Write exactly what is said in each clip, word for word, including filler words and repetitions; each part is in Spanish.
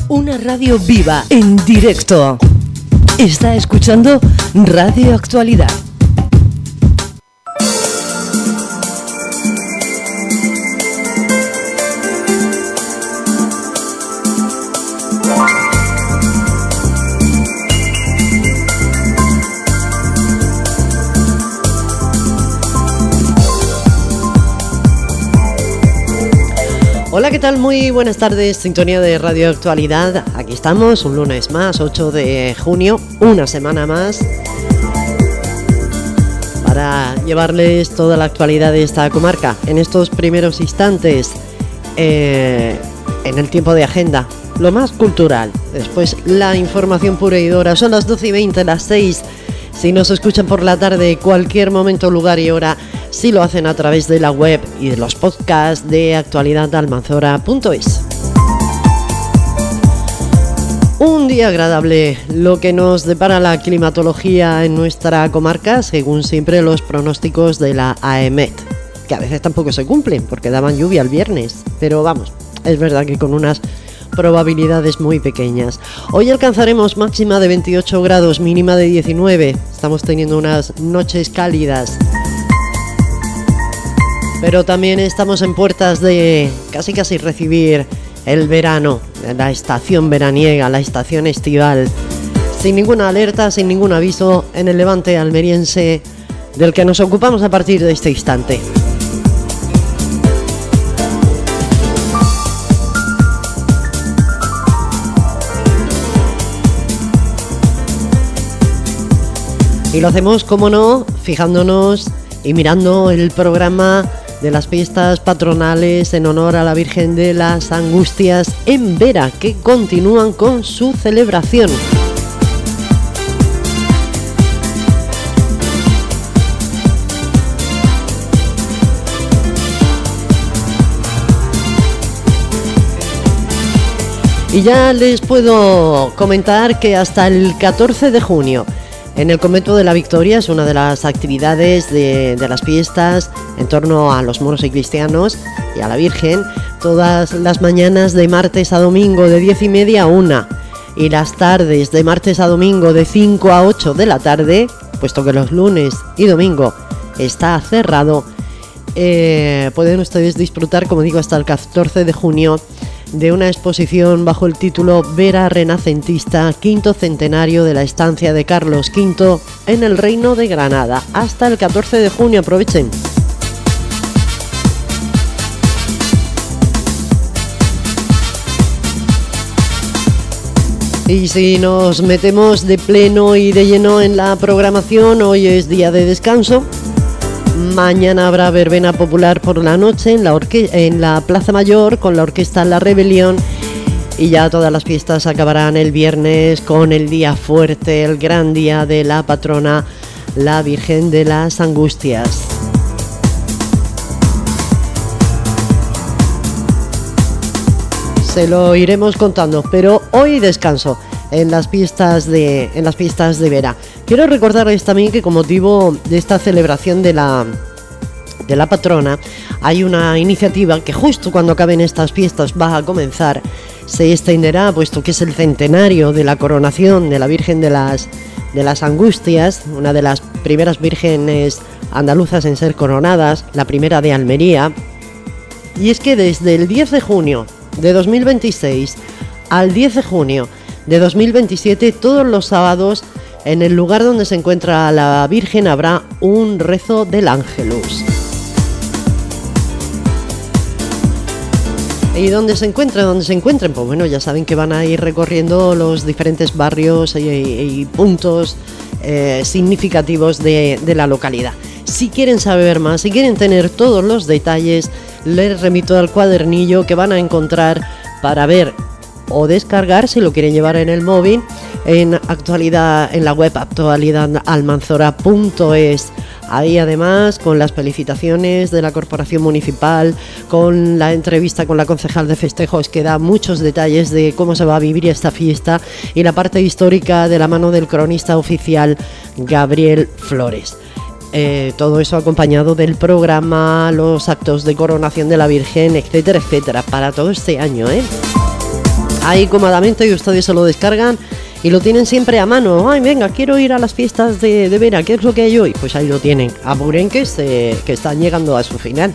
Una radio viva, en directo. Está escuchando Radio Actualidad. Hola, ¿qué tal? Muy buenas tardes, sintonía de Radio Actualidad. Aquí estamos, un lunes más, ocho de junio, una semana más, para llevarles toda la actualidad de esta comarca. En estos primeros instantes, eh, en el tiempo de agenda, lo más cultural, después la información pura y dura. Son las doce y veinte, las seis. Si nos escuchan por la tarde, cualquier momento, lugar y hora, si lo hacen a través de la web y de los podcasts de actualidad almanzora punto es. Un día agradable, lo que nos depara la climatología en nuestra comarca, según siempre los pronósticos de la AEMET, que a veces tampoco se cumplen porque daban lluvia el viernes, pero vamos, es verdad que con unas probabilidades muy pequeñas. Hoy alcanzaremos máxima de veintiocho grados, mínima de diecinueve. Estamos teniendo unas noches cálidas, pero también estamos en puertas de casi casi recibir el verano, la estación veraniega, la estación estival, sin ninguna alerta, sin ningún aviso en el levante almeriense, del que nos ocupamos a partir de este instante. Y lo hacemos, como no, fijándonos y mirando el programa de las fiestas patronales en honor a la Virgen de las Angustias en Vera, que continúan con su celebración. Y ya les puedo comentar que hasta el catorce de junio, en el Convento de la Victoria, es una de las actividades de, de las fiestas en torno a los moros y cristianos y a la Virgen, todas las mañanas de martes a domingo de diez y media a una, y las tardes de martes a domingo de cinco a ocho de la tarde, puesto que los lunes y domingo está cerrado. Eh, pueden ustedes disfrutar, como digo, hasta el catorce de junio de una exposición bajo el título Vera Renacentista, quinto centenario de la estancia de Carlos quinto en el Reino de Granada. Hasta el catorce de junio, aprovechen. Y si nos metemos de pleno y de lleno en la programación, hoy es día de descanso. Mañana habrá verbena popular por la noche en la, orque- en la Plaza Mayor con la Orquesta La Rebelión, y ya todas las fiestas acabarán el viernes con el día fuerte, el gran día de la patrona, la Virgen de las Angustias. Se lo iremos contando, pero hoy descanso en las fiestas de en las fiestas de Vera. Quiero recordarles también que con motivo de esta celebración de la de la patrona hay una iniciativa que justo cuando acaben estas fiestas va a comenzar, se extenderá, puesto que es el centenario de la coronación de la Virgen de las de las Angustias, una de las primeras vírgenes andaluzas en ser coronadas, la primera de Almería. Y es que desde el diez de junio de dos mil veintiséis al diez de junio de dos mil veintisiete, todos los sábados, en el lugar donde se encuentra la Virgen, habrá un rezo del Ángelus. ¿Y dónde se encuentra? ¿Dónde se encuentren? Pues bueno, ya saben que van a ir recorriendo los diferentes barrios y, y, y puntos eh, significativos de, de la localidad. Si quieren saber más, si quieren tener todos los detalles, les remito al cuadernillo que van a encontrar para ver o descargar, si lo quieren llevar en el móvil, en actualidad, en la web actualidad almanzora punto es. Ahí además, con las felicitaciones de la Corporación Municipal, con la entrevista con la concejal de festejos, que da muchos detalles de cómo se va a vivir esta fiesta, y la parte histórica de la mano del cronista oficial Gabriel Flores. Eh, todo eso acompañado del programa, los actos de coronación de la Virgen, etcétera, etcétera, para todo este año, ¿eh? ahí cómodamente y ustedes se lo descargan y lo tienen siempre a mano. Ay, venga, quiero ir a las fiestas de, de Vera, ¿qué es lo que hay hoy? Pues ahí lo tienen. Apuren que, se, que están llegando a su final.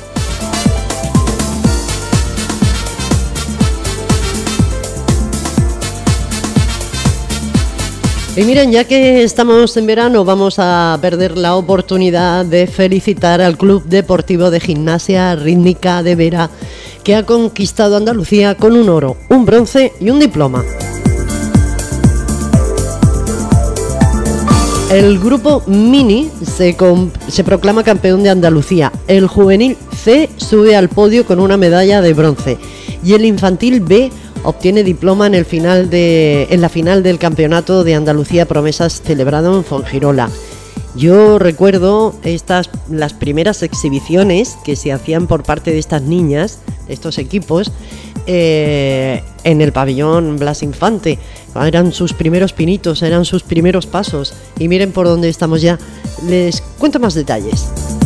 Y miren, ya que estamos en verano, vamos a perder la oportunidad de felicitar al Club Deportivo de Gimnasia Rítmica de Vera, que ha conquistado Andalucía con un oro, un bronce y un diploma. El grupo Mini se, se proclama campeón de Andalucía, el juvenil C sube al podio con una medalla de bronce y el infantil B obtiene diploma en, el final de, en la final del Campeonato de Andalucía Promesas celebrado en Fuengirola. Yo recuerdo estas las primeras exhibiciones que se hacían por parte de estas niñas, de estos equipos, eh, en el pabellón Blas Infante. Eran sus primeros pinitos, eran sus primeros pasos. Y miren por dónde estamos ya. Les cuento más detalles.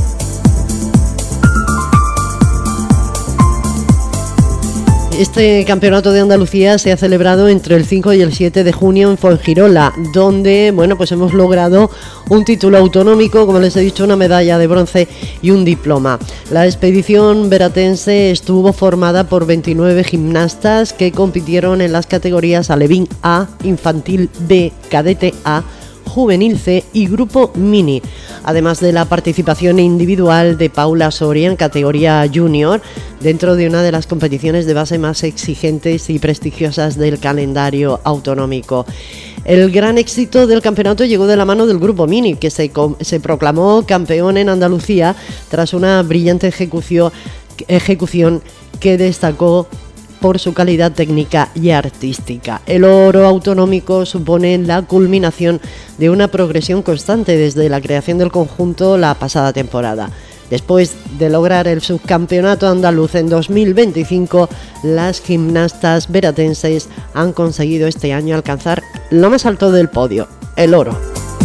Este campeonato de Andalucía se ha celebrado entre el cinco y el siete de junio en Fuengirola, donde, bueno, pues hemos logrado un título autonómico, como les he dicho, una medalla de bronce y un diploma. La expedición veratense estuvo formada por veintinueve gimnastas que compitieron en las categorías Alevín A, Infantil B, Cadete A, Juvenil C y Grupo Mini, además de la participación individual de Paula Soria en categoría Junior, dentro de una de las competiciones de base más exigentes y prestigiosas del calendario autonómico. El gran éxito del campeonato llegó de la mano del Grupo Mini, que se, se proclamó campeón en Andalucía tras una brillante ejecución, ejecución que destacó por su calidad técnica y artística. El oro autonómico supone la culminación de una progresión constante desde la creación del conjunto la pasada temporada. Después de lograr el subcampeonato andaluz en dos mil veinticinco, las gimnastas veratenses han conseguido este año alcanzar lo más alto del podio, el oro.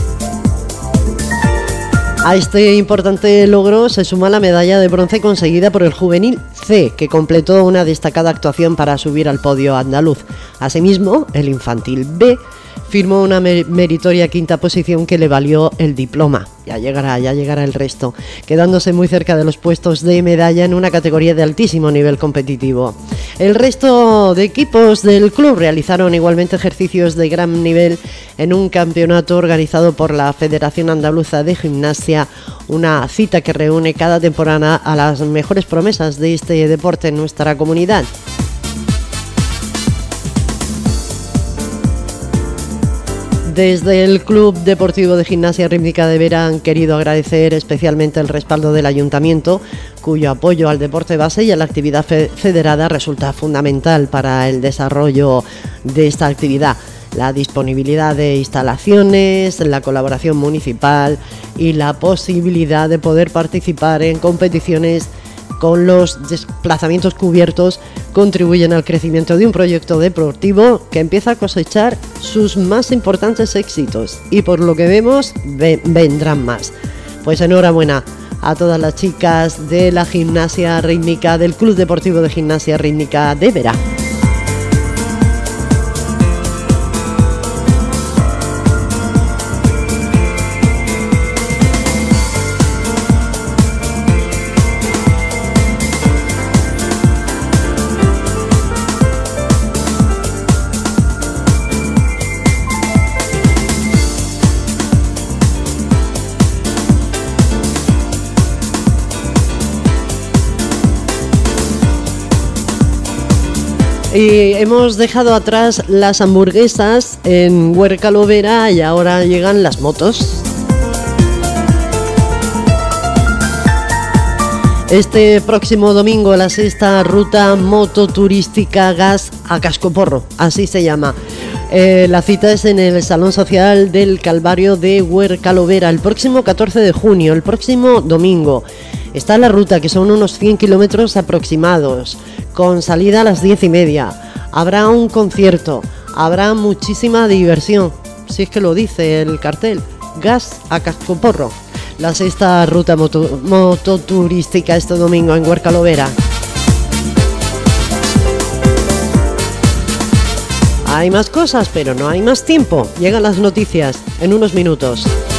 A este importante logro se suma la medalla de bronce conseguida por el juvenil C, que completó una destacada actuación para subir al podio andaluz. Asimismo, el infantil B firmó una meritoria quinta posición que le valió el diploma. Ya llegará, ya llegará el resto, quedándose muy cerca de los puestos de medalla en una categoría de altísimo nivel competitivo. El resto de equipos del club realizaron igualmente ejercicios de gran nivel en un campeonato organizado por la Federación Andaluza de Gimnasia, una cita que reúne cada temporada a las mejores promesas de este deporte en nuestra comunidad. Desde el Club Deportivo de Gimnasia Rítmica de Vera han querido agradecer especialmente el respaldo del Ayuntamiento, cuyo apoyo al deporte base y a la actividad fe- federada resulta fundamental para el desarrollo de esta actividad. La disponibilidad de instalaciones, la colaboración municipal y la posibilidad de poder participar en competiciones con los desplazamientos cubiertos contribuyen al crecimiento de un proyecto deportivo que empieza a cosechar sus más importantes éxitos y por lo que vemos ve- vendrán más. Pues enhorabuena a todas las chicas de la gimnasia rítmica del Club Deportivo de Gimnasia Rítmica de Vera. Y hemos dejado atrás las hamburguesas en Huércal Vera y ahora llegan las motos. Este próximo domingo la sexta ruta mototurística Gas a Cascoporro, así se llama. Eh, la cita es en el Salón Social del Calvario de Huércal Vera el próximo catorce de junio, el próximo domingo. Está la ruta, que son unos cien kilómetros aproximados, con salida a las diez y media. Habrá un concierto, habrá muchísima diversión, si es que lo dice el cartel. Gas a Cascoporro, la sexta ruta moto, mototurística este domingo en Huércal Vera. Hay más cosas, pero no hay más tiempo. Llegan las noticias en unos minutos.